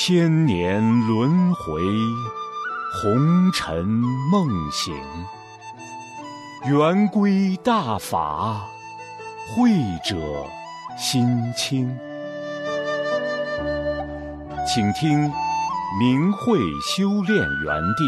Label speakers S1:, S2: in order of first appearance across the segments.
S1: 千年轮回，红尘梦醒。圆规大法，慧者心清。请听明慧修炼园地。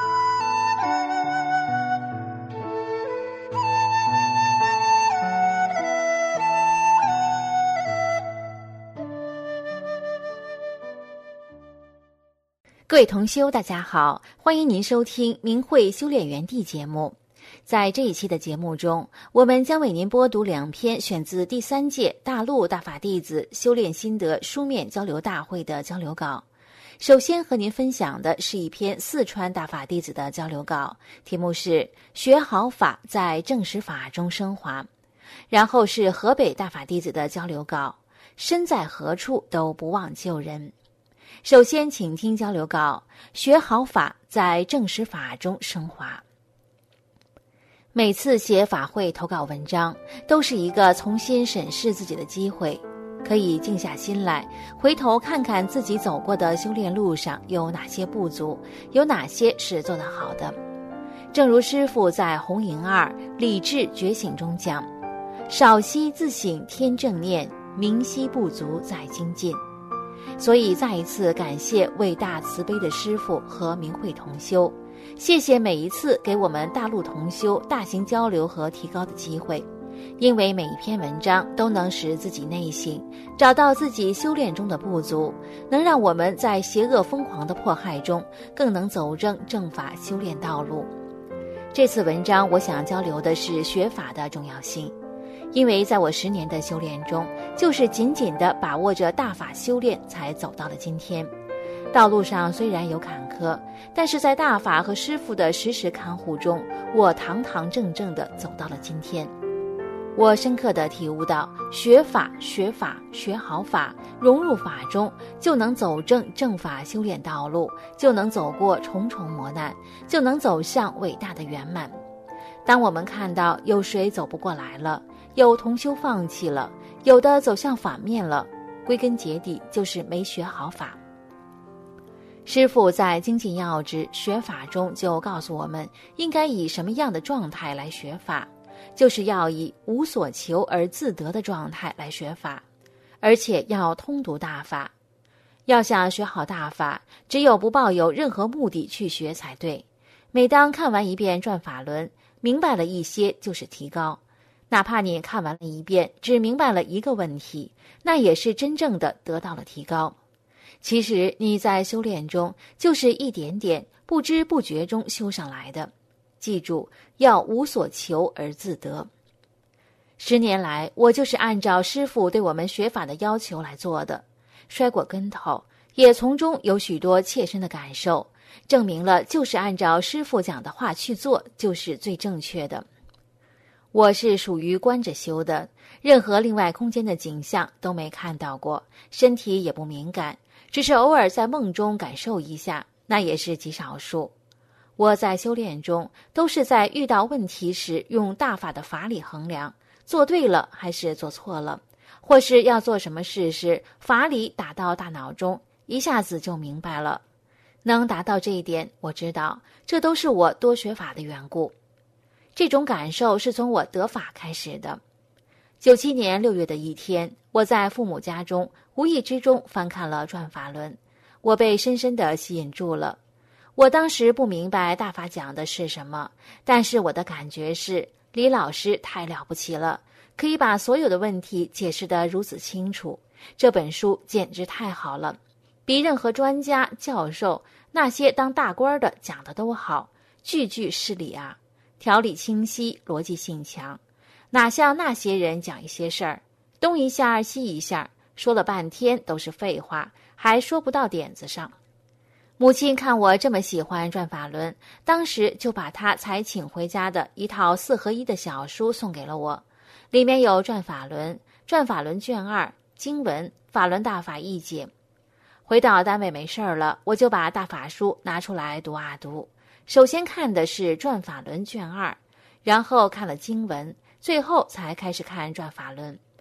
S2: 各位同修，大家好，欢迎您收听明慧修炼园地节目。在这一期的节目中，我们将为您播读2篇选自第3届大陆大法弟子修炼心得书面交流大会的交流稿。首先和您分享的是一篇四川大法弟子的交流稿，题目是学好法在正实法中升华。然后是河北大法弟子的交流稿，身在何处都不忘救人。首先请听交流稿，学好法在正实法中升华。每次写法会投稿文章都是一个重新审视自己的机会，可以静下心来回头看看自己走过的修炼路上有哪些不足，有哪些是做得好的。正如师父在红营2理智觉醒中讲，少息自省天正念，明晰不足在精进。所以再一次感谢伟大慈悲的师父和明慧同修，谢谢每一次给我们大陆同修大型交流和提高的机会，因为每一篇文章都能使自己内省，找到自己修炼中的不足，能让我们在邪恶疯狂的迫害中更能走正法修炼道路。这次文章我想交流的是学法的重要性，因为在我10年的修炼中，就是紧紧地把握着大法修炼才走到了今天。道路上虽然有坎坷，但是在大法和师父的时时看护中，我堂堂正正地走到了今天。我深刻地体悟到，学法、学好法，融入法中，就能走正法修炼道路，就能走过重重磨难，就能走向伟大的圆满。当我们看到有谁走不过来了，有同修放弃了，有的走向反面了，归根结底就是没学好法。师父在精进要旨学法中就告诉我们，应该以什么样的状态来学法，就是要以无所求而自得的状态来学法，而且要通读大法。要想学好大法，只有不抱有任何目的去学才对。每当看完一遍转法轮，明白了一些就是提高，哪怕你看完了一遍只明白了一个问题，那也是真正的得到了提高。其实你在修炼中就是一点点不知不觉中修上来的，记住要无所求而自得。10年来，我就是按照师父对我们学法的要求来做的，摔过跟头，也从中有许多切身的感受，证明了就是按照师父讲的话去做就是最正确的。我是属于观着修的，任何另外空间的景象都没看到过，身体也不敏感，只是偶尔在梦中感受一下，那也是极少数。我在修炼中都是在遇到问题时用大法的法理衡量，做对了还是做错了，或是要做什么事时，法理打到大脑中，一下子就明白了。能达到这一点，我知道这都是我多学法的缘故。这种感受是从我得法开始的。97年6月的一天，我在父母家中无意之中翻看了转法轮，我被深深地吸引住了。我当时不明白大法讲的是什么，但是我的感觉是李老师太了不起了，可以把所有的问题解释得如此清楚，这本书简直太好了，比任何专家教授那些当大官的讲的都好，句句是理啊，条理清晰，逻辑性强，哪像那些人讲一些事儿，东一下西一下，说了半天都是废话，还说不到点子上。母亲看我这么喜欢转法轮，当时就把她才请回家的一套4合1的小书送给了我，里面有转法轮、转法轮卷2、经文、法轮大法译解。回到单位没事了，我就把大法书拿出来读啊读。首先看的是转法轮卷2，然后看了经文，最后才开始看转法轮。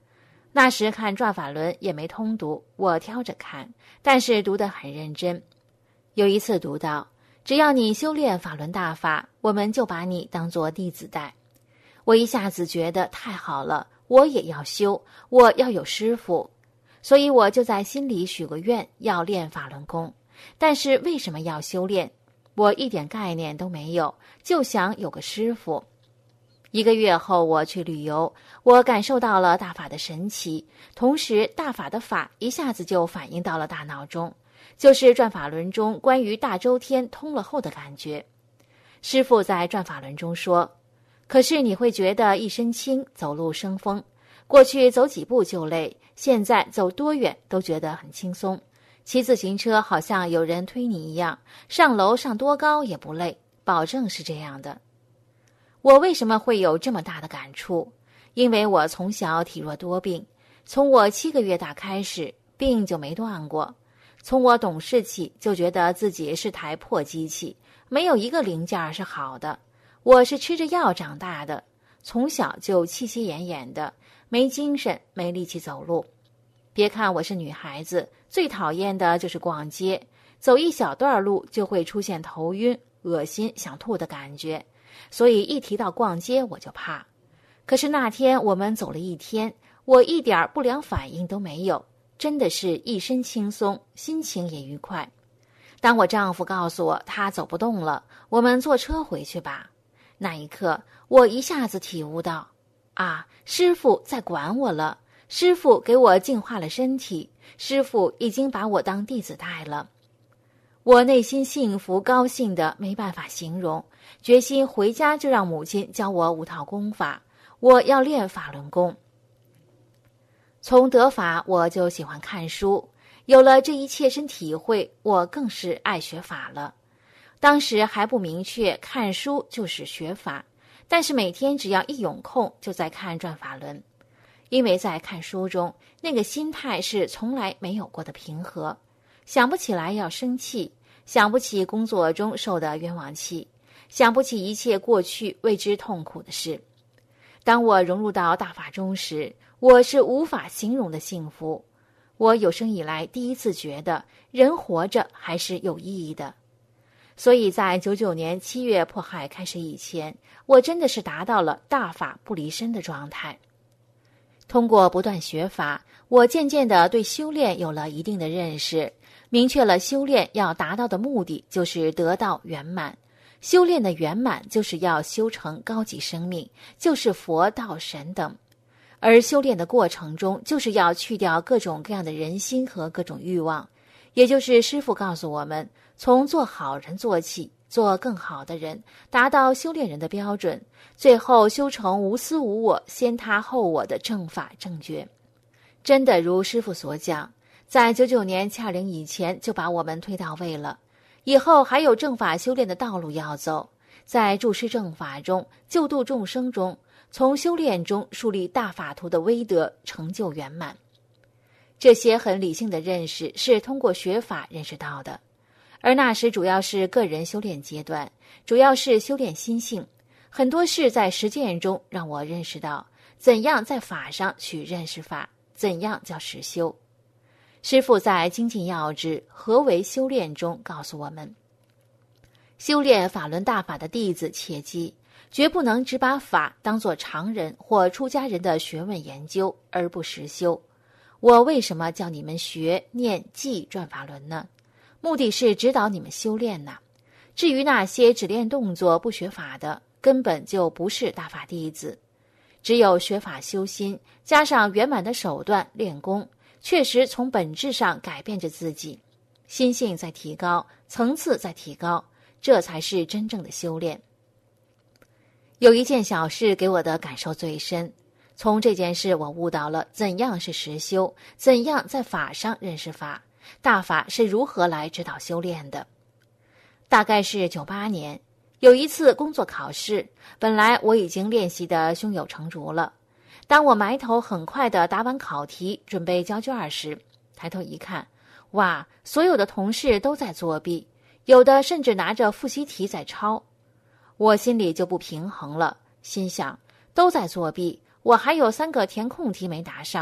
S2: 那时看转法轮也没通读，我挑着看，但是读得很认真。有一次读到，只要你修炼法轮大法，我们就把你当作弟子待。我一下子觉得太好了，我也要修，我要有师傅。所以我就在心里许个愿，要练法轮功。但是为什么要修炼？我一点概念都没有，就想有个师傅。1个月后我去旅游，我感受到了大法的神奇，同时大法的法一下子就反映到了大脑中，就是转法轮中关于大周天通了后的感觉。师父在转法轮中说，可是你会觉得一身轻，走路生风，过去走几步就累，现在走多远都觉得很轻松，骑自行车好像有人推你一样，上楼上多高也不累，保证是这样的。我为什么会有这么大的感触？因为我从小体弱多病，从我7个月大开始，病就没断过。从我懂事起，就觉得自己是台破机器，没有一个零件是好的。我是吃着药长大的，从小就气息奄奄的，没精神，没力气走路。别看我是女孩子，最讨厌的就是逛街，走一小段路就会出现头晕、恶心、想吐的感觉。所以一提到逛街我就怕。可是那天我们走了1天，我一点不良反应都没有，真的是一身轻松，心情也愉快。当我丈夫告诉我他走不动了，我们坐车回去吧，那一刻我一下子体悟到，师父在管我了，师父给我净化了身体，师父已经把我当弟子待了。我内心幸福高兴的没办法形容，决心回家就让母亲教我5套功法，我要练法轮功。从得法我就喜欢看书，有了这一切身体会，我更是爱学法了。当时还不明确看书就是学法，但是每天只要一有空就在看转法轮，因为在看书中那个心态是从来没有过的平和，想不起来要生气，想不起工作中受的冤枉气，想不起一切过去为之痛苦的事。当我融入到大法中时，我是无法形容的幸福。我有生以来第一次觉得人活着还是有意义的。所以在99年7月迫害开始以前，我真的是达到了大法不离身的状态。通过不断学法，我渐渐地对修炼有了一定的认识，明确了修炼要达到的目的就是得到圆满。修炼的圆满就是要修成高级生命，就是佛道神等。而修炼的过程中，就是要去掉各种各样的人心和各种欲望，也就是师父告诉我们，从做好人做起，做更好的人，达到修炼人的标准，最后修成无私无我、先他后我的正法正觉。真的如师父所讲，在99年720以前就把我们推到位了，以后还有正法修炼的道路要走，在注释正法中，救度众生中，从修炼中树立大法图的威德，成就圆满。这些很理性的认识是通过学法认识到的，而那时主要是个人修炼阶段，主要是修炼心性，很多事在实践中让我认识到怎样在法上去认识法，怎样叫实修。师父在精进要旨何为修炼中告诉我们，修炼法轮大法的弟子切记，绝不能只把法当作常人或出家人的学问研究而不实修。我为什么叫你们学念记转法轮呢？目的是指导你们修炼呐。至于那些只练动作不学法的，根本就不是大法弟子。只有学法修心，加上圆满的手段练功，确实从本质上改变着自己，心性在提高，层次在提高，这才是真正的修炼。有一件小事给我的感受最深，从这件事我悟到了怎样是实修，怎样在法上认识法，大法是如何来指导修炼的。大概是98年，有一次工作考试，本来我已经练习得胸有成竹了，当我埋头很快地答完考题，准备交卷时，抬头一看，哇，所有的同事都在作弊，有的甚至拿着复习题在抄。我心里就不平衡了，心想，都在作弊，我还有3个填空题没答上，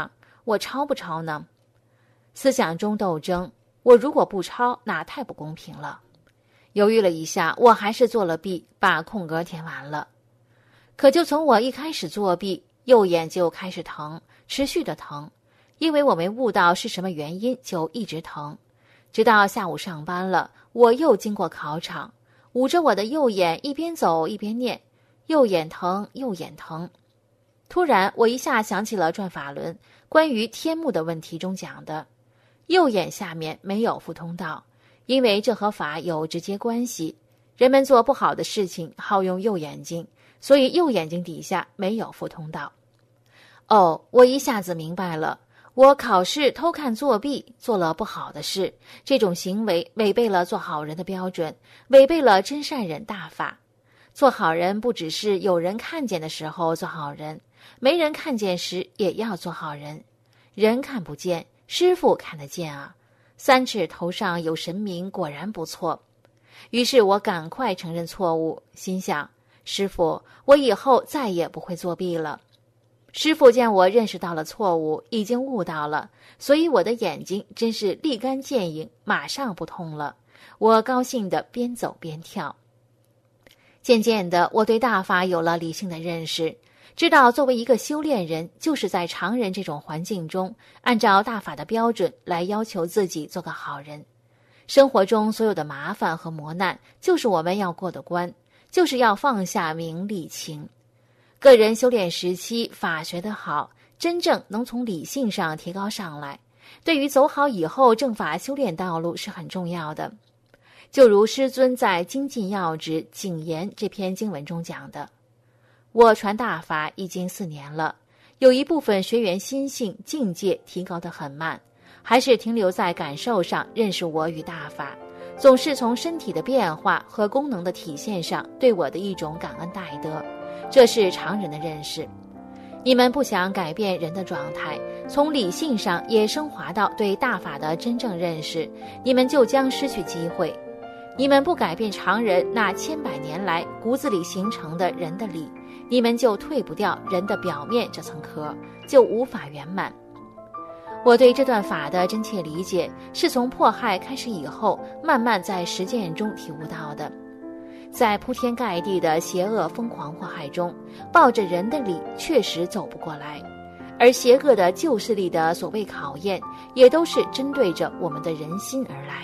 S2: 我抄不抄呢？思想中斗争，我如果不抄，那太不公平了。犹豫了一下，我还是做了弊，把空格填完了。可就从我一开始作弊，右眼就开始疼，持续的疼，因为我没悟到是什么原因，就一直疼。直到下午上班了，我又经过考场，捂着我的右眼，一边走一边念，右眼疼，右眼疼。突然，我一下想起了转法轮关于天目的问题中讲的，右眼下面没有复通道，因为这和法有直接关系。人们做不好的事情好用右眼睛，所以右眼睛底下没有复通道。哦，我一下子明白了，我考试偷看作弊，做了不好的事，这种行为违背了做好人的标准，违背了真善忍大法。做好人不只是有人看见的时候做好人，没人看见时也要做好人。人看不见，师父看得见啊，3尺头上有神明，果然不错。于是我赶快承认错误，心想，师父，我以后再也不会作弊了。师父见我认识到了错误，已经悟到了，所以我的眼睛真是立竿见影，马上不痛了。我高兴地边走边跳。渐渐的，我对大法有了理性的认识，知道作为一个修炼人，就是在常人这种环境中，按照大法的标准来要求自己做个好人。生活中所有的麻烦和磨难，就是我们要过的关，就是要放下名利情。个人修炼时期，法学得好，真正能从理性上提高上来，对于走好以后正法修炼道路是很重要的。就如师尊在《精进要旨谨言》这篇经文中讲的，我传大法已经4年了，有一部分学员心性境界提高得很慢，还是停留在感受上认识我与大法，总是从身体的变化和功能的体现上对我的一种感恩戴德，这是常人的认识。你们不想改变人的状态，从理性上也升华到对大法的真正认识，你们就将失去机会。你们不改变常人那千百年来骨子里形成的人的理，你们就退不掉人的表面这层壳，就无法圆满。我对这段法的真切理解，是从迫害开始以后，慢慢在实践中体悟到的。在铺天盖地的邪恶疯狂迫害中，抱着人的理确实走不过来，而邪恶的旧势力的所谓考验，也都是针对着我们的人心而来。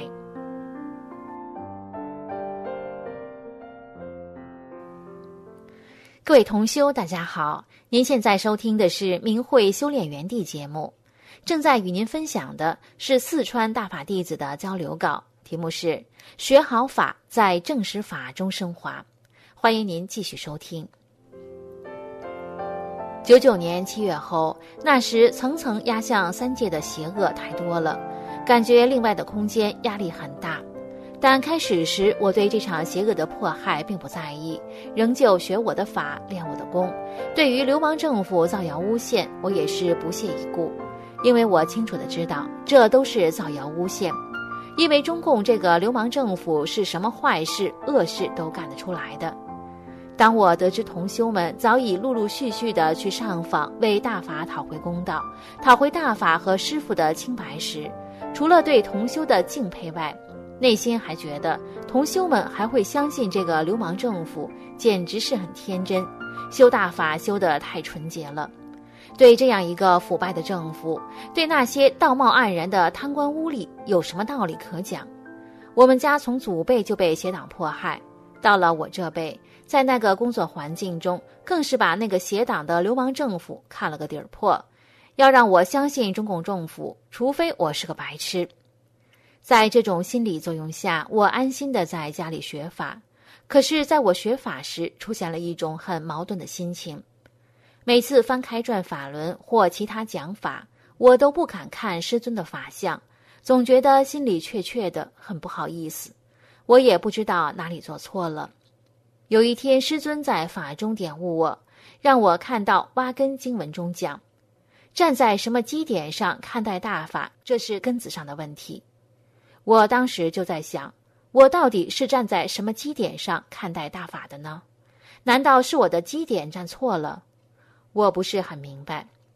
S2: 各位同修，大家好，您现在收听的是明慧修炼园地节目，正在与您分享的是四川大法弟子的交流稿，题目是学好法，在正实法中升华。欢迎您继续收听。99年7月后，那时层层压向三界的邪恶太多了，感觉另外的空间压力很大。但开始时，我对这场邪恶的迫害并不在意，仍旧学我的法，练我的功。对于流氓政府造谣诬陷，我也是不屑一顾，因为我清楚地知道，这都是造谣诬陷。因为中共这个流氓政府是什么坏事、恶事都干得出来的。当我得知同修们早已陆陆续续地去上访，为大法讨回公道，讨回大法和师父的清白时，除了对同修的敬佩外，内心还觉得同修们还会相信这个流氓政府，简直是很天真，修大法修得太纯洁了。对这样一个腐败的政府，对那些道貌岸然的贪官污吏，有什么道理可讲？我们家从祖辈就被邪党迫害，到了我这辈，在那个工作环境中，更是把那个邪党的流氓政府看了个底儿破。要让我相信中共政府，除非我是个白痴。在这种心理作用下，我安心地在家里学法。可是在我学法时，出现了一种很矛盾的心情。每次翻开转法轮或其他讲法，我都不敢看师尊的法相，总觉得心里怯怯的，很不好意思。我也不知道哪里做错了。有一天，师尊在法中点悟我，让我看到挖根经文中讲，站在什么基点上看待大法，这是根子上的问题。我当时就在想，我到底是站在什么基点上看待大法的呢？难道是我的基点站错了？我不是很明白。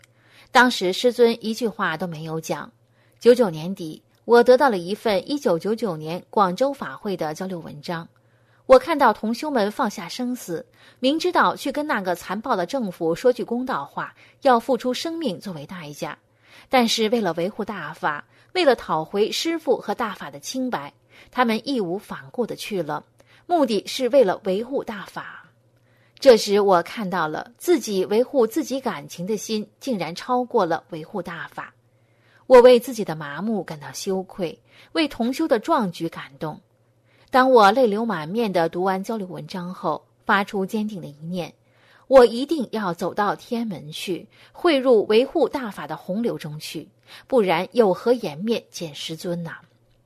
S2: 当时师尊一句话都没有讲。99年底，我得到了一份1999年广州法会的交流文章。我看到同修们放下生死，明知道去跟那个残暴的政府说句公道话，要付出生命作为代价，但是为了维护大法，为了讨回师父和大法的清白，他们义无反顾地去了，目的是为了维护大法。这时我看到了自己维护自己感情的心竟然超过了维护大法。我为自己的麻木感到羞愧，为同修的壮举感动。当我泪流满面地读完交流文章后，发出坚定的一念，我一定要走到天安门去，汇入维护大法的洪流中去，不然有何颜面见师尊呐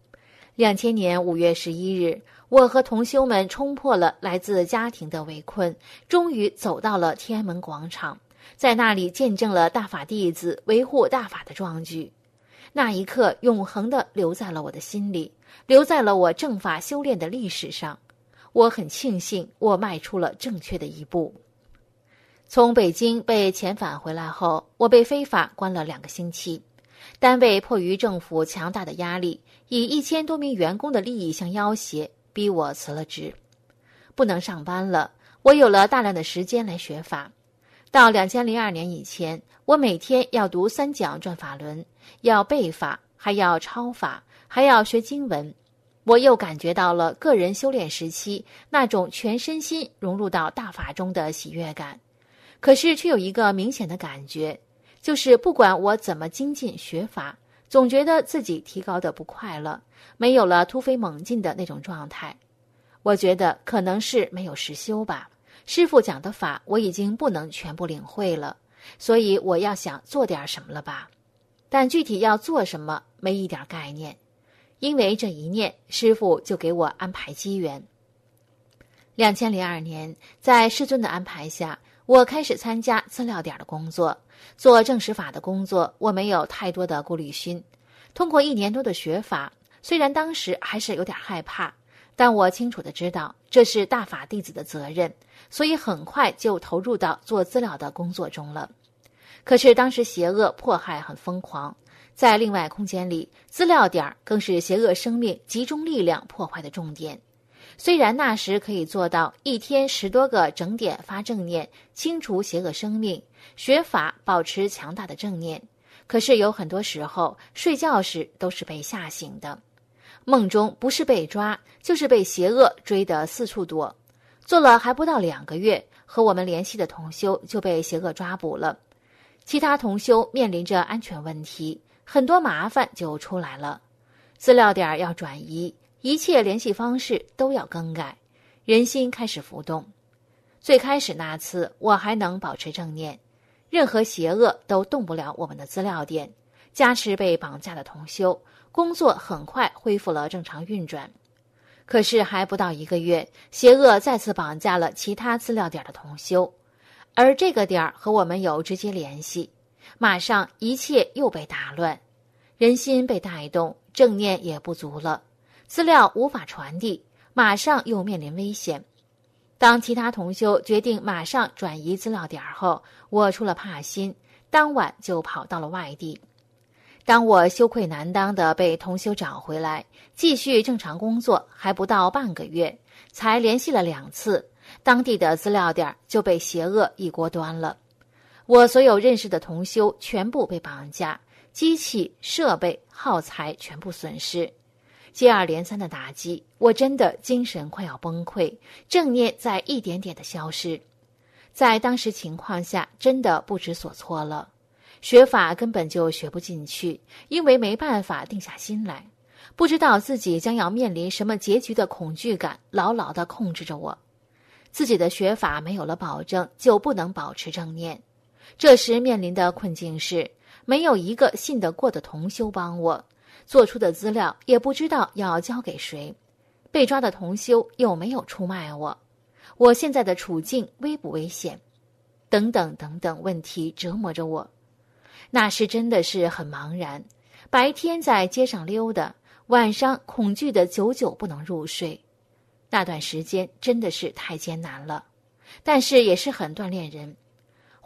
S2: ？2000年5月11日，我和同修们冲破了来自家庭的围困，终于走到了天安门广场，在那里见证了大法弟子维护大法的壮举。那一刻永恒地留在了我的心里，留在了我正法修炼的历史上。我很庆幸我迈出了正确的一步。从北京被遣返回来后，我被非法关了2个星期。单位迫于政府强大的压力，以1000多名员工的利益相要挟，逼我辞了职。不能上班了，我有了大量的时间来学法。到2002年以前，我每天要读3讲转法轮，要背法，还要抄法，还要学经文。我又感觉到了个人修炼时期那种全身心融入到大法中的喜悦感。可是却有一个明显的感觉，就是不管我怎么精进学法，总觉得自己提高的不快乐，没有了突飞猛进的那种状态。我觉得可能是没有实修吧，师父讲的法我已经不能全部领会了，所以我要想做点什么了吧。但具体要做什么没一点概念，因为这一念，师父就给我安排机缘。2002年，在师尊的安排下，我开始参加资料点的工作。做正实法的工作，我没有太多的顾虑心。通过1年多的学法，虽然当时还是有点害怕，但我清楚地知道这是大法弟子的责任，所以很快就投入到做资料的工作中了。可是当时邪恶迫害很疯狂，在另外空间里，资料点更是邪恶生命集中力量破坏的重点。虽然那时可以做到1天10多个整点发正念，清除邪恶生命，学法保持强大的正念，可是有很多时候睡觉时都是被吓醒的，梦中不是被抓，就是被邪恶追得四处躲。做了还不到2个月，和我们联系的同修就被邪恶抓捕了。其他同修面临着安全问题，很多麻烦就出来了。资料点要转移，一切联系方式都要更改，人心开始浮动。最开始那次我还能保持正念，任何邪恶都动不了我们的资料点，加持被绑架的同修，工作很快恢复了正常运转。可是还不到1个月，邪恶再次绑架了其他资料点的同修，而这个点和我们有直接联系，马上一切又被打乱，人心被带动，正念也不足了，资料无法传递，马上又面临危险。当其他同修决定马上转移资料点后，我出了怕心，当晚就跑到了外地。当我羞愧难当地被同修找回来，继续正常工作，还不到半个月，才联系了2次，当地的资料点就被邪恶一锅端了。我所有认识的同修全部被绑架，机器、设备、耗材全部损失。接二连三的打击，我真的精神快要崩溃，正念在一点点的消失。在当时情况下，真的不知所措了。学法根本就学不进去，因为没办法定下心来，不知道自己将要面临什么结局的恐惧感牢牢地控制着我。自己的学法没有了保证，就不能保持正念。这时面临的困境是，没有一个信得过的同修帮我，做出的资料也不知道要交给谁，被抓的同修又没有出卖我，我现在的处境危不危险？等等等等问题折磨着我。那时真的是很茫然，白天在街上溜达，晚上恐惧的久久不能入睡。那段时间真的是太艰难了，但是也是很锻炼人。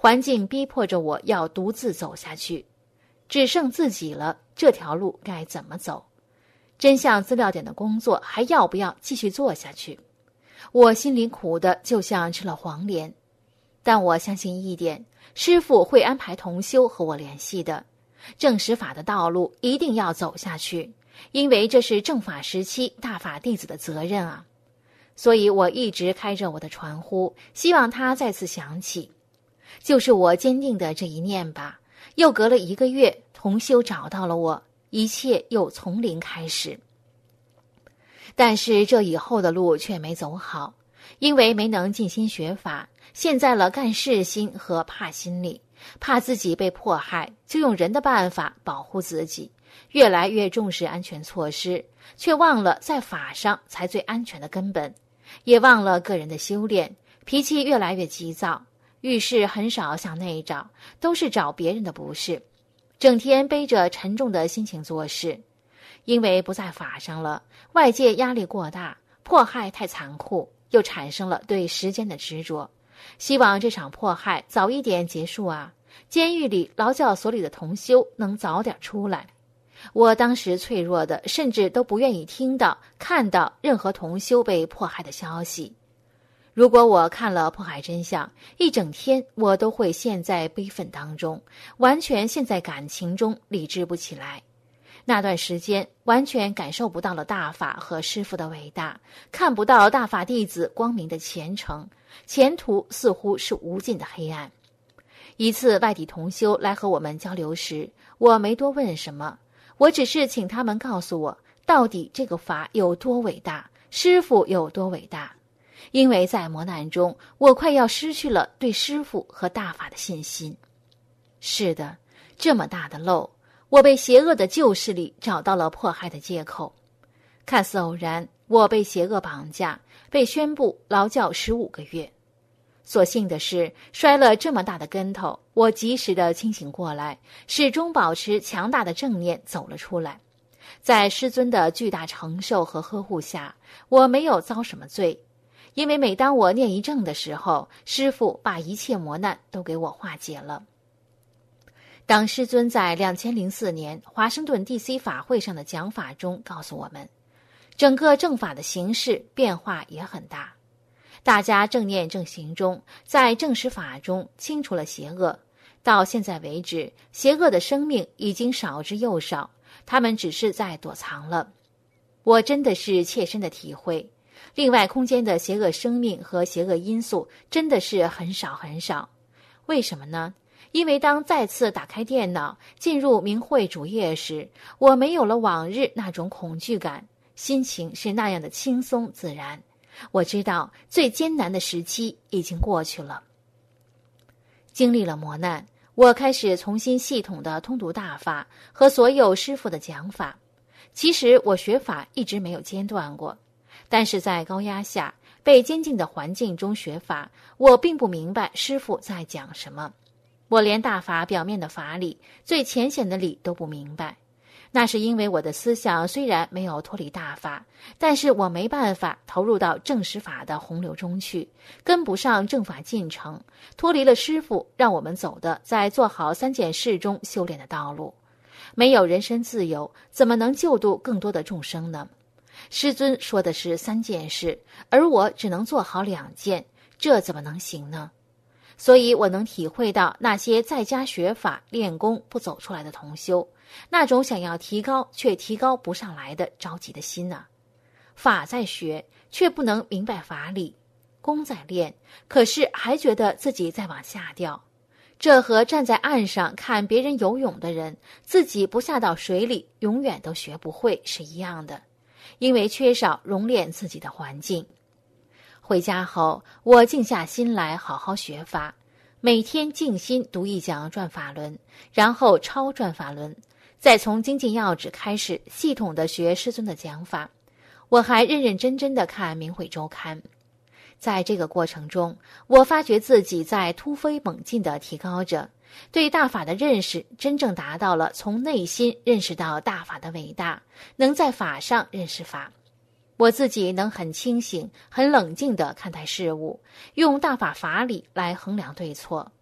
S2: 环境逼迫着我要独自走下去，只剩自己了，这条路该怎么走？真相资料点的工作还要不要继续做下去？我心里苦的就像吃了黄连，但我相信一点，师父会安排同修和我联系的。正实法的道路一定要走下去，因为这是正法时期大法弟子的责任啊。所以我一直开着我的传呼，希望他再次响起。就是我坚定的这一念吧。又隔了1个月，同修找到了我，一切又从零开始。但是这以后的路却没走好，因为没能尽心学法，陷在了干事心和怕心里，怕自己被迫害，就用人的办法保护自己，越来越重视安全措施，却忘了在法上才最安全的根本，也忘了个人的修炼，脾气越来越急躁，遇事很少向内找，都是找别人的不是，整天背着沉重的心情做事。因为不在法上了，外界压力过大，迫害太残酷，又产生了对时间的执着。希望这场迫害早一点结束啊！监狱里、劳教所里的同修能早点出来。我当时脆弱的，甚至都不愿意听到、看到任何同修被迫害的消息。如果我看了迫害真相，一整天我都会陷在悲愤当中，完全陷在感情中，理智不起来。那段时间完全感受不到了大法和师父的伟大，看不到大法弟子光明的前程，前途似乎是无尽的黑暗。一次外地同修来和我们交流时，我没多问什么，我只是请他们告诉我，到底这个法有多伟大，师父有多伟大。因为在磨难中，我快要失去了对师父和大法的信心。是的，这么大的漏，我被邪恶的旧势力找到了迫害的借口。看似偶然，我被邪恶绑架，被宣布劳教15个月。所幸的是，摔了这么大的跟头，我及时的清醒过来，始终保持强大的正念走了出来。在师尊的巨大承受和呵护下，我没有遭什么罪，因为每当我念一正的时候，师父把一切磨难都给我化解了。当师尊在2004年华盛顿 DC 法会上的讲法中告诉我们，整个正法的形势变化也很大，大家正念正行中，在正实法中清除了邪恶，到现在为止，邪恶的生命已经少之又少，他们只是在躲藏了。我真的是切身的体会，另外空间的邪恶生命和邪恶因素真的是很少很少。为什么呢？因为当再次打开电脑，进入明慧主页时，我没有了往日那种恐惧感，心情是那样的轻松自然。我知道最艰难的时期已经过去了。经历了磨难，我开始重新系统地通读大法和所有师父的讲法。其实我学法一直没有间断过，但是在高压下，被监禁的环境中学法，我并不明白师父在讲什么。我连大法表面的法理、最浅显的理都不明白。那是因为我的思想虽然没有脱离大法，但是我没办法投入到正实法的洪流中去，跟不上正法进程，脱离了师父让我们走的在做好3件事中修炼的道路。没有人身自由，怎么能救度更多的众生呢？师尊说的是3件事，而我只能做好2件，这怎么能行呢？所以我能体会到那些在家学法练功不走出来的同修，那种想要提高却提高不上来的着急的心啊。法在学，却不能明白法理；功在练，可是还觉得自己在往下掉。这和站在岸上看别人游泳的人，自己不下到水里，永远都学不会是一样的，因为缺少熔炼自己的环境。回家后，我静下心来好好学法，每天静心读一讲转法轮，然后抄转法轮，再从精进要旨开始系统的学师尊的讲法。我还认认真真的看明慧周刊。在这个过程中，我发觉自己在突飞猛进地提高着，对大法的认识真正达到了从内心认识到大法的伟大，能在法上认识法。我自己能很清醒、很冷静地看待事物，用大法法理来衡量对错。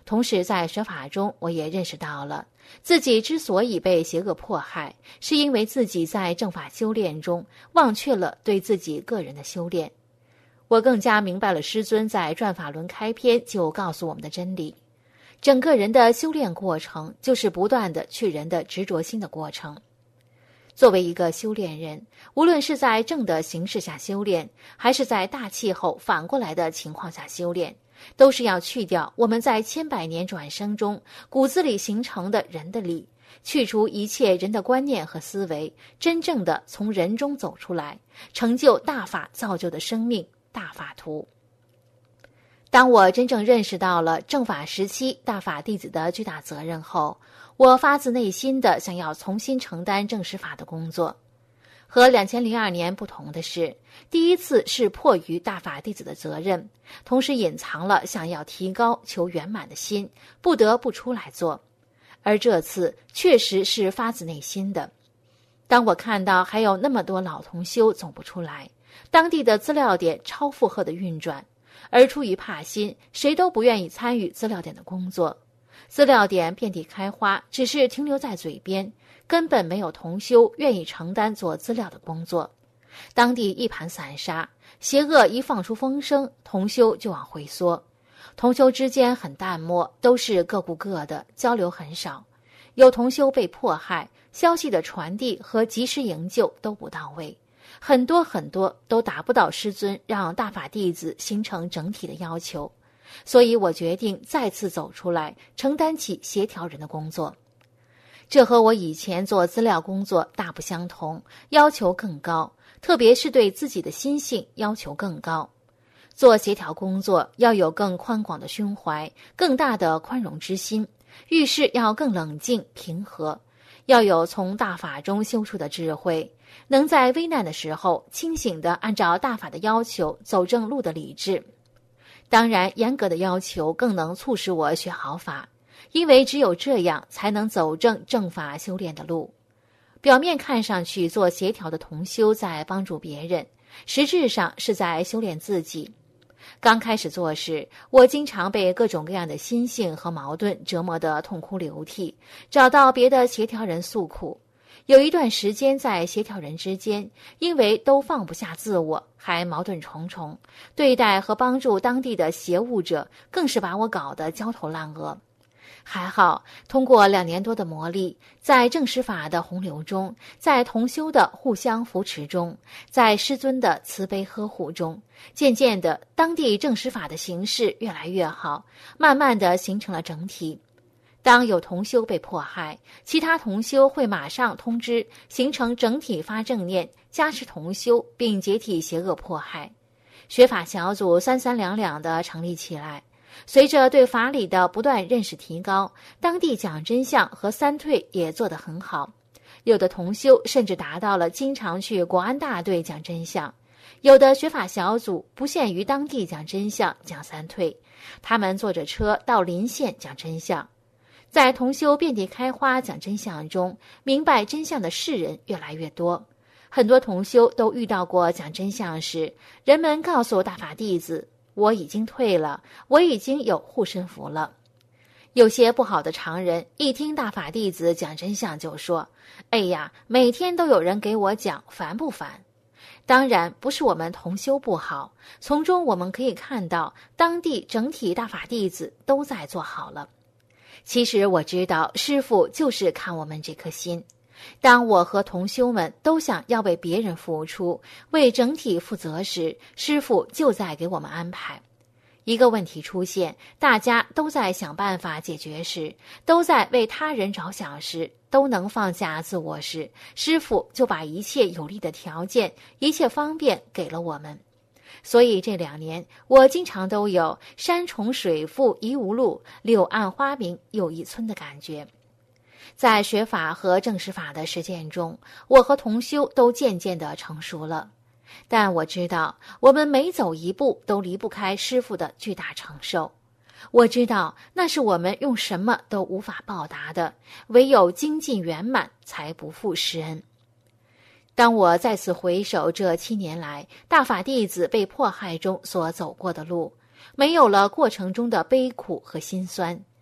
S2: 同时在学法中，我也认识到了自己之所以被邪恶迫害，是因为自己在正法修炼中忘却了对自己个人的修炼。我更加明白了师尊在转法轮开篇就告诉我们的真理，整个人的修炼过程就是不断的去人的执着心的过程。作为一个修炼人，无论是在正的形势下修炼，还是在大气候反过来的情况下修炼，都是要去掉我们在千百年转生中骨子里形成的人的理，去除一切人的观念和思维，真正的从人中走出来，成就大法造就的生命大法图。当我真正认识到了正法时期大法弟子的巨大责任后，我发自内心的想要重新承担正实法的工作。和2002年不同的是，第一次是迫于大法弟子的责任，同时隐藏了想要提高求圆满的心，不得不出来做。而这次确实是发自内心的。当我看到还有那么多老同修走不出来，当地的资料点超负荷的运转，而出于怕心，谁都不愿意参与资料点的工作。资料点遍地开花，只是停留在嘴边，根本没有同修愿意承担做资料的工作。当地一盘散沙，邪恶一放出风声，同修就往回缩。同修之间很淡漠，都是各顾各的，交流很少。有同修被迫害，消息的传递和及时营救都不到位，很多都达不到师尊让大法弟子形成整体的要求。所以我决定再次走出来，承担起协调人的工作。这和我以前做资料工作大不相同，要求更高，特别是对自己的心性要求更高。做协调工作要有更宽广的胸怀，更大的宽容之心，遇事要更冷静平和，要有从大法中修出的智慧，能在危难的时候清醒地按照大法的要求走正路的理智。当然，严格的要求更能促使我学好法，因为只有这样才能走正法修炼的路。表面看上去做协调的同修在帮助别人，实质上是在修炼自己。刚开始做时，我经常被各种各样的心性和矛盾折磨得痛哭流涕，找到别的协调人诉苦。有一段时间在协调人之间，因为都放不下自我，还矛盾重重，对待和帮助当地的邪物者更是把我搞得焦头烂额。还好通过2年多的磨砺，在正实法的洪流中，在同修的互相扶持中，在师尊的慈悲呵护中，渐渐的当地正实法的形势越来越好，慢慢的形成了整体。当有同修被迫害，其他同修会马上通知，形成整体发正念，加持同修，并解体邪恶迫害。学法小组三三两两地成立起来。随着对法理的不断认识提高，当地讲真相和三退也做得很好。有的同修甚至达到了经常去国安大队讲真相。有的学法小组不限于当地讲真相讲三退，他们坐着车到邻县讲真相。在同修遍地开花讲真相中，明白真相的世人越来越多。很多同修都遇到过讲真相时，人们告诉大法弟子，我已经退了，我已经有护身符了。有些不好的常人一听大法弟子讲真相就说，哎呀，每天都有人给我讲，烦不烦？当然不是我们同修不好，从中我们可以看到当地整体大法弟子都在做好了。其实我知道师父就是看我们这颗心。当我和同修们都想要为别人付出，为整体负责时，师父就在给我们安排。一个问题出现，大家都在想办法解决时，都在为他人着想时，都能放下自我时，师父就把一切有利的条件，一切方便给了我们。所以这2年，我经常都有山重水复疑无路，柳暗花明又一村的感觉。在学法和正实法的实践中，我和同修都渐渐地成熟了。但我知道，我们每走一步都离不开师父的巨大承受。我知道，那是我们用什么都无法报答的，唯有精进圆满，才不负师恩。当我再次回首这7年来大法弟子被迫害中所走过的路，没有了过程中的悲苦和心酸，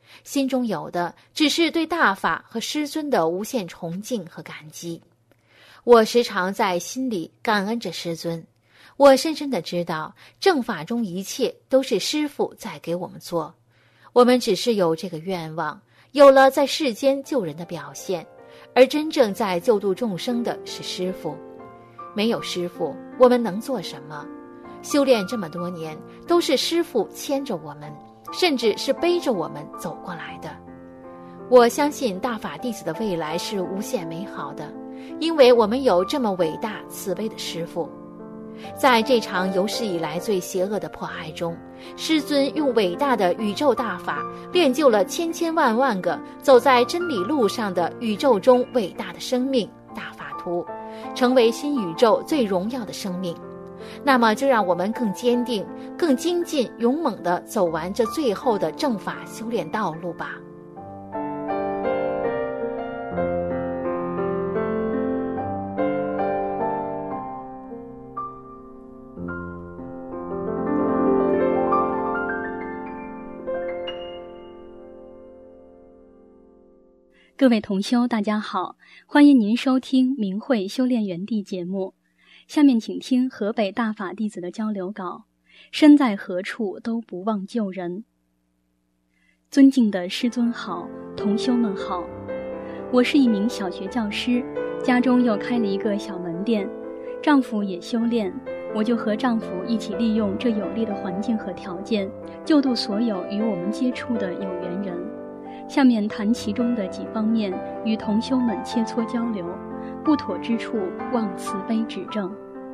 S2: 心中有的只是对大法和师尊的无限崇敬和感激。我时常在心里感恩着师尊，我深深地知道正法中一切都是师父在给我们做，我们只是有这个愿望，有了在世间救人的表现，而真正在救度众生的是师父。没有师父，我们能做什么？修炼这么多年，都是师父牵着我们，甚至是背着我们走过来的。我相信大法弟子的未来是无限美好的，因为我们有这么伟大慈悲的师父。在这场有史以来最邪恶的迫害中，师尊用伟大的宇宙大法练就了千千万万个走在真理路上的宇宙中伟大的生命大法图，成为新宇宙最荣耀的生命。那么就让我们更坚定、更精进、勇猛地走完这最后的正法修炼道路吧。
S3: 各位同修大家好，欢迎您收听明慧修炼园地节目。下面请听河北大法弟子的交流稿，身在何处都不忘救人。尊敬的师尊好，同修们好，我是一名小学教师，家中又开了一个小门店，丈夫也修炼，我就和丈夫一起利用这有利的环境和条件，救度所有与我们接触的有缘人。下面谈其中的几方面，与同修们切磋交流，不妥之处望慈悲指正。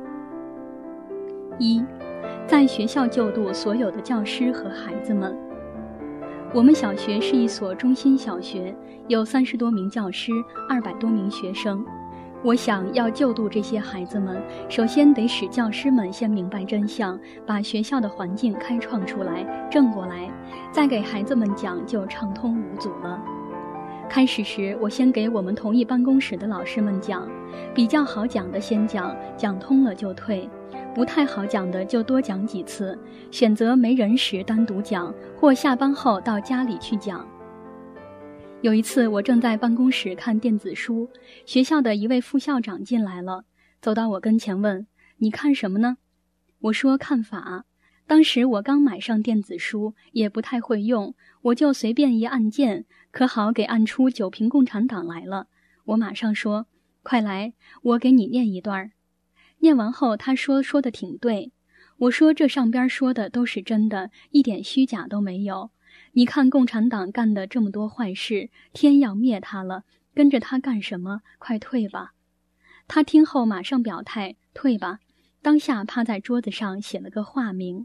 S3: 一，在学校救度所有的教师和孩子们。我们小学是一所中心小学，有30多名教师，200多名学生。我想要救度这些孩子们，首先得使教师们先明白真相，把学校的环境开创出来，正过来，再给孩子们讲就畅通无阻了。开始时，我先给我们同一办公室的老师们讲，比较好讲的先讲，讲通了就退，不太好讲的就多讲几次，选择没人时单独讲，或下班后到家里去讲。有一次，我正在办公室看电子书，学校的一位副校长进来了，走到我跟前问：“你看什么呢？”我说：“看法。”当时我刚买上电子书，也不太会用，我就随便一按键，可好给按出9评共产党来了。我马上说：“快来，我给你念一段。”念完后，他说得挺对。我说：“这上边说的都是真的，一点虚假都没有。你看共产党干的这么多坏事，天要灭他了，跟着他干什么？快退吧。”他听后马上表态：“退吧。”当下趴在桌子上写了个化名。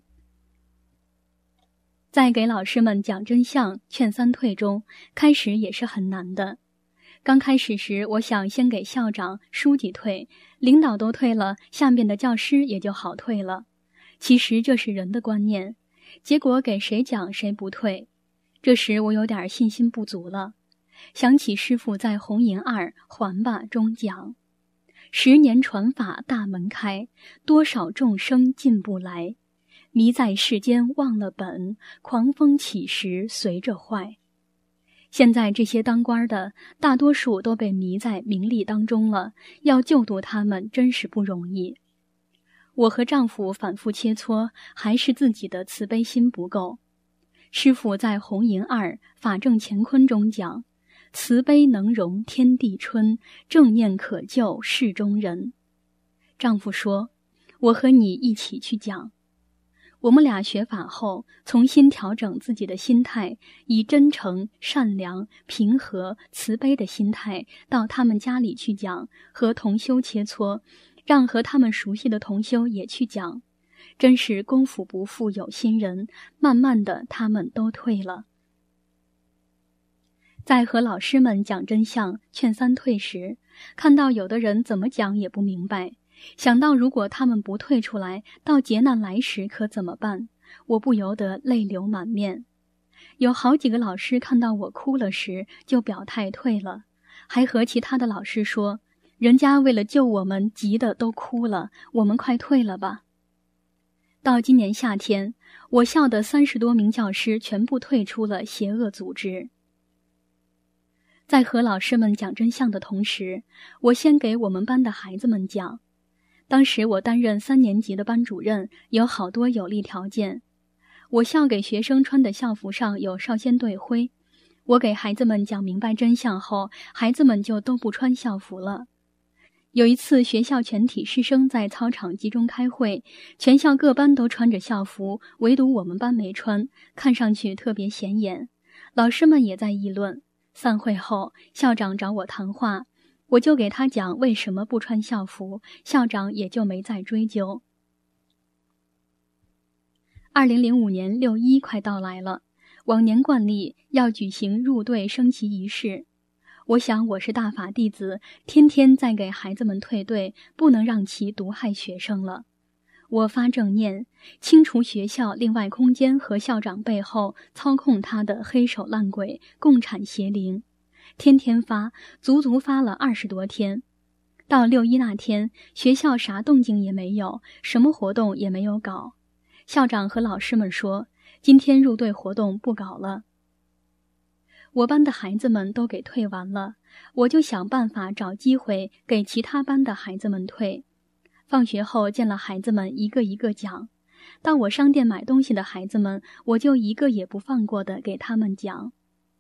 S3: 在给老师们讲真相、劝3退中，开始也是很难的。刚开始时，我想先给校长、书记退，领导都退了，下面的教师也就好退了。其实这是人的观念，结果给谁讲谁不退。这时我有点信心不足了，想起师父在《红银2还吧》中讲：10年传法大门开，多少众生进不来。迷在世间忘了本，狂风起时随着坏。现在这些当官的大多数都被迷在名利当中了，要救度他们真是不容易。我和丈夫反复切磋，还是自己的慈悲心不够。师父在《红银2法正乾坤》中讲：慈悲能容天地春，正念可救世中人。丈夫说：我和你一起去讲。我们俩学法后，重新调整自己的心态，以真诚、善良、平和、慈悲的心态到他们家里去讲，和同修切磋，让和他们熟悉的同修也去讲。真是功夫不负有心人，慢慢的他们都退了。在和老师们讲真相、劝3退时，看到有的人怎么讲也不明白，想到如果他们不退出来，到劫难来时可怎么办？我不由得泪流满面。有好几个老师看到我哭了时，就表态退了，还和其他的老师说，人家为了救我们急得都哭了，我们快退了吧。 到今年夏天，我校的30多名教师全部退出了邪恶组织。在和老师们讲真相的同时，我先给我们班的孩子们讲。当时我担任3年级的班主任，有好多有利条件。我校给学生穿的校服上有少先队徽。我给孩子们讲明白真相后，孩子们就都不穿校服了。有一次，学校全体师生在操场集中开会，全校各班都穿着校服，唯独我们班没穿，看上去特别显眼。老师们也在议论。散会后，校长找我谈话，我就给他讲为什么不穿校服，校长也就没再追究。2005年6·1快到来了，往年惯例要举行入队升旗仪式。我想我是大法弟子，天天在给孩子们退队，不能让其毒害学生了。我发正念，清除学校另外空间和校长背后操控他的黑手烂鬼、共产邪灵。天天发，足足发了20多天。到6·1那天，学校啥动静也没有，什么活动也没有搞。校长和老师们说，今天入队活动不搞了。我班的孩子们都给退完了，我就想办法找机会给其他班的孩子们退。放学后见了孩子们，一个一个讲。到我商店买东西的孩子们，我就一个也不放过的给他们讲。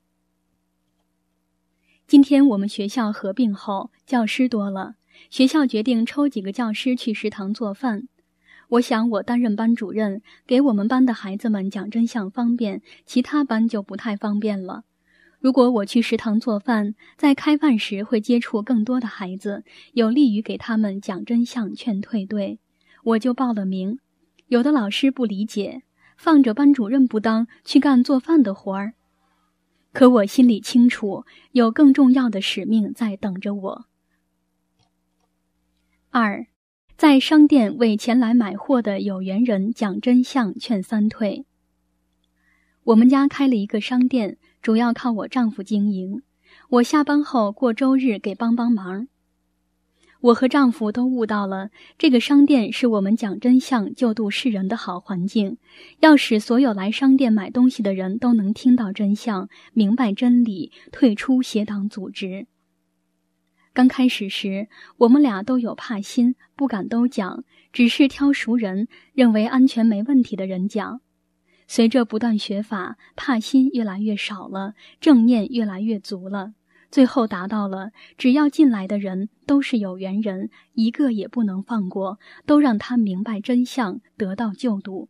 S3: 今天我们学校合并后，教师多了，学校决定抽几个教师去食堂做饭。我想我担任班主任，给我们班的孩子们讲真相方便，其他班就不太方便了。如果我去食堂做饭，在开饭时会接触更多的孩子，有利于给他们讲真相劝退队，我就报了名。有的老师不理解，放着班主任不当，去干做饭的活儿。可我心里清楚，有更重要的使命在等着我。2，在商店为前来买货的有缘人讲真相劝3退。我们家开了一个商店，主要靠我丈夫经营。我下班后过周日给帮忙。我和丈夫都悟到了，这个商店是我们讲真相救度世人的好环境，要使所有来商店买东西的人都能听到真相，明白真理，退出邪党组织。刚开始时，我们俩都有怕心，不敢都讲，只是挑熟人，认为安全没问题的人讲。随着不断学法，怕心越来越少了，正念越来越足了，最后达到了只要进来的人都是有缘人，一个也不能放过，都让他明白真相，得到救度。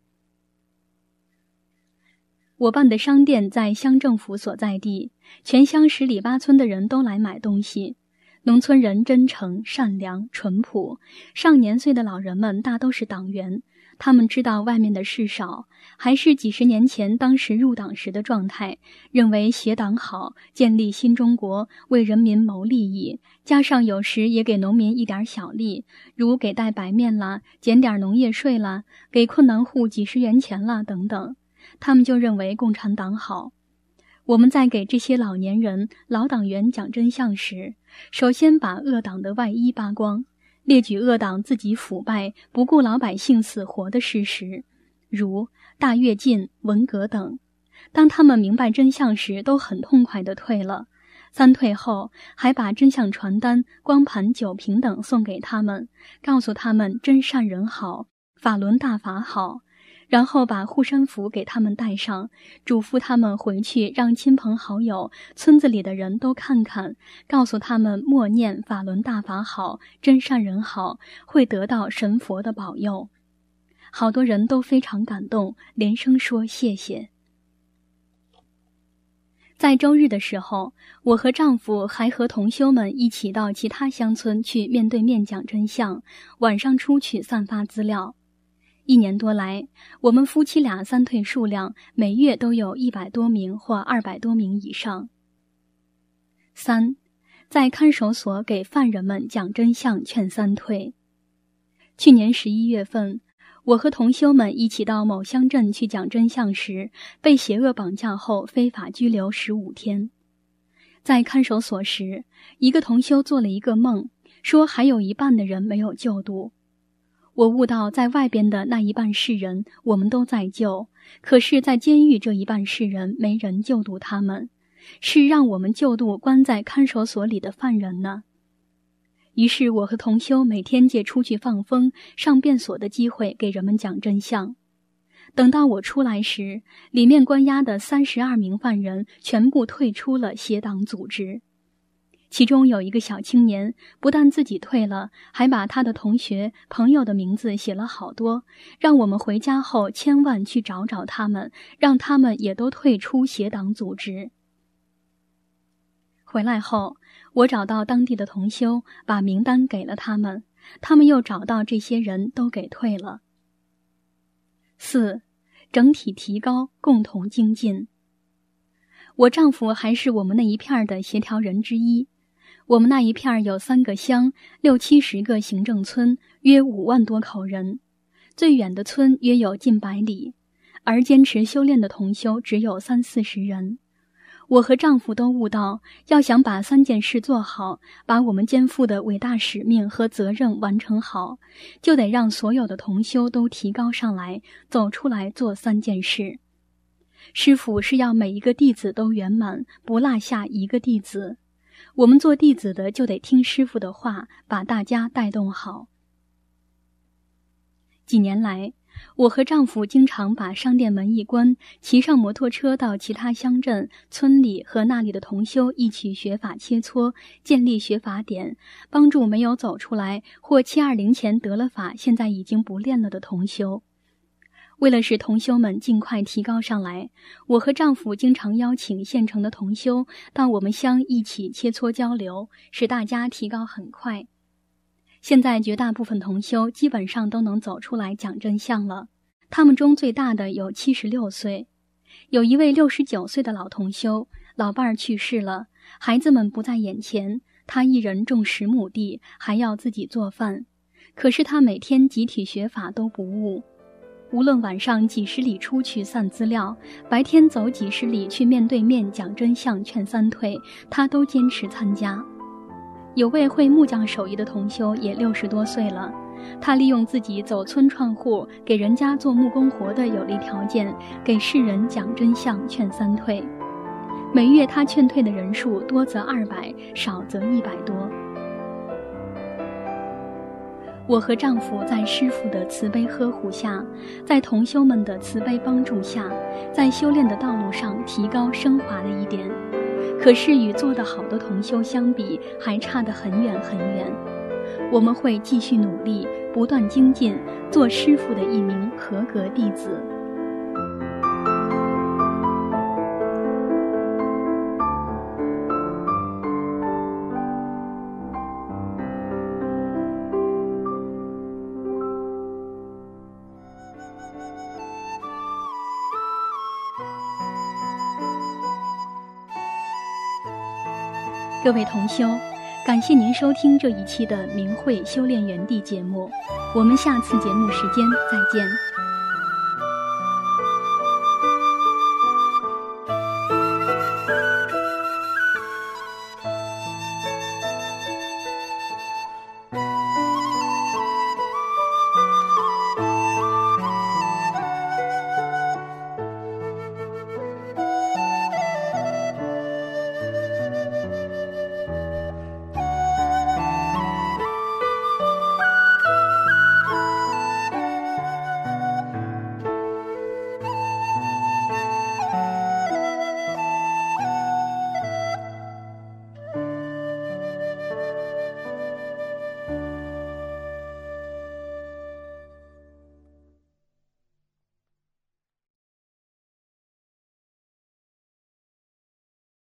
S3: 我办的商店在乡政府所在地，全乡10里8村的人都来买东西。农村人真诚、善良、淳朴，上年岁的老人们大都是党员，他们知道外面的事少，还是几十年前当时入党时的状态，认为协党好，建立新中国，为人民谋利益，加上有时也给农民一点小利，如给袋白面啦，减点农业税啦，给困难户几10元钱啦等等，他们就认为共产党好。我们在给这些老年人、老党员讲真相时，首先把恶党的外衣扒光，列举恶党自己腐败、不顾老百姓死活的事实，如大跃进、文革等。当他们明白真相时，都很痛快地退了。3退后，还把真相传单、光盘、酒瓶等送给他们，告诉他们真善人好，法轮大法好。然后把护身符给他们带上，嘱咐他们回去让亲朋好友、村子里的人都看看，告诉他们默念法轮大法好，真善人好，会得到神佛的保佑。好多人都非常感动，连声说谢谢。在周日的时候，我和丈夫还和同修们一起到其他乡村去面对面讲真相，晚上出去散发资料。1年多来，我们夫妻俩3退数量每月都有100多名或200多名以上。3，在看守所给犯人们讲真相劝3退。去年11月份，我和同修们一起到某乡镇去讲真相时，被邪恶绑架后非法拘留15天。在看守所时，一个同修做了一个梦，说还有一半的人没有救度。 我悟到在外边的那一半世人我们都在救，可是在监狱这一半世人没人救度他们，是让我们救度关在看守所里的犯人呢。于是我和同修每天借出去放风上辩所的机会给人们讲真相。等到我出来时，里面关押的32名犯人全部退出了邪党组织。其中有一个小青年，不但自己退了，还把他的同学朋友的名字写了好多，让我们回家后千万去找找他们，让他们也都退出邪党组织。回来后，我找到当地的同修，把名单给了他们，他们又找到这些人都给退了。4. 整体提高，共同精进。我丈夫还是我们那一片的协调人之一。我们那一片有3个乡，60-70个行政村，约5万多口人，最远的村约有近100里，而坚持修炼的同修只有30-40人。我和丈夫都悟到，要想把3件事做好，把我们肩负的伟大使命和责任完成好，就得让所有的同修都提高上来，走出来做3件事。师父是要每一个弟子都圆满，不落下一个弟子。我们做弟子的就得听师父的话，把大家带动好。几年来，我和丈夫经常把商店门一关，骑上摩托车到其他乡镇、村里和那里的同修一起学法切磋，建立学法点，帮助没有走出来或720前得了法现在已经不练了的同修。为了使同修们尽快提高上来，我和丈夫经常邀请县城的同修到我们乡一起切磋交流，使大家提高很快。现在绝大部分同修基本上都能走出来讲真相了，他们中最大的有76岁，有一位69岁的老同修，老伴儿去世了，孩子们不在眼前，他一人种10亩地，还要自己做饭，可是他每天集体学法都不误。无论晚上几十里出去散资料，白天走几十里去面对面讲真相劝3退，他都坚持参加。有位会木匠手艺的同修也60多岁了，他利用自己走村串户，给人家做木工活的有利条件，给世人讲真相劝3退。每月他劝退的人数多则200，少则100多。我和丈夫在师父的慈悲呵护下，在同修们的慈悲帮助下，在修炼的道路上提高升华了一点，可是与做得好的同修相比，还差得很远很远。我们会继续努力，不断精进，做师父的一名合格弟子。各位同修，感谢您收听这一期的明慧修炼园地节目，我们下次节目时间再见。